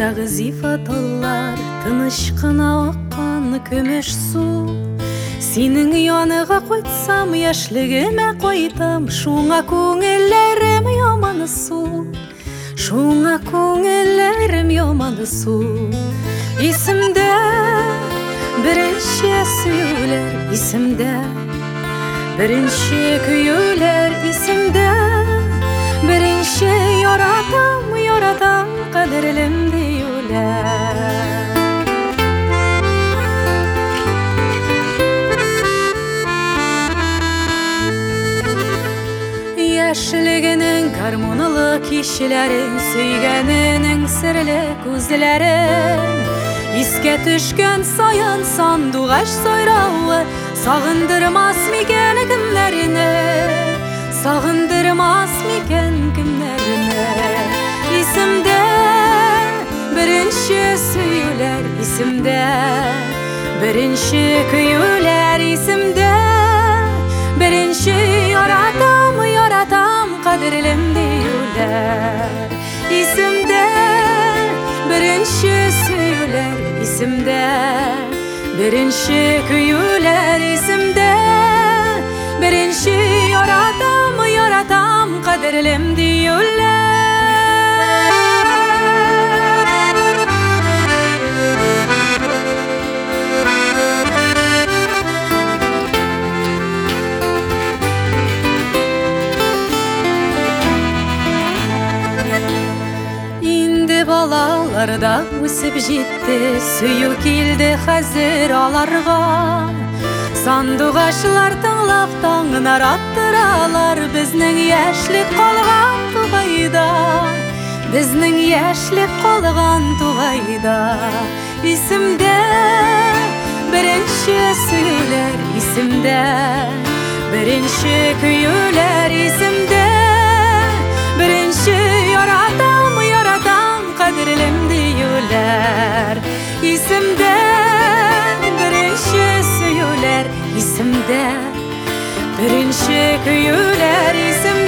Жагы зифаталар, тыныш кына аккан көмөш су. Синең яныга койсам, яшьлегемә кайтам. Шуңа күңелләрем яман су, шуңа күңелләрем яман су. Исемдә беренче сөюләр, исемдә беренче көюләр, исемдә беренче яратам, яратам кадерлем диюләр. Яшьлегенең гармонлы кичләрен, сөйгәненең серле күзләрен, искә төшкән саян сандугач сайравы, сагындырмас микән кемнәрне, сагындырмас микән кемнәрне. Исемдә беренче сөюләр, исемдә беренче көюләр, исемдә беренче яратам, яратам кадерлем диюләр. Исемдә беренче сөюләр, исемдә беренче көюләр, исемдә беренче яратам, яратам кадерлем диюләр. Балаларда үсеп җитте, сөю килде хәзер аларга. Сандугачлар тыңлап таңнар аттыралар, безнең яшьлек калган тугайда, безнең яшьлек калган тугайда. Исемдә беренче сөюләр, исемдә беренче көюләр, исемдә беренче яратам, яратам кадерлем диюләр. Исемдә беренче сөюләр, исемдә беренче көюләр, исемдә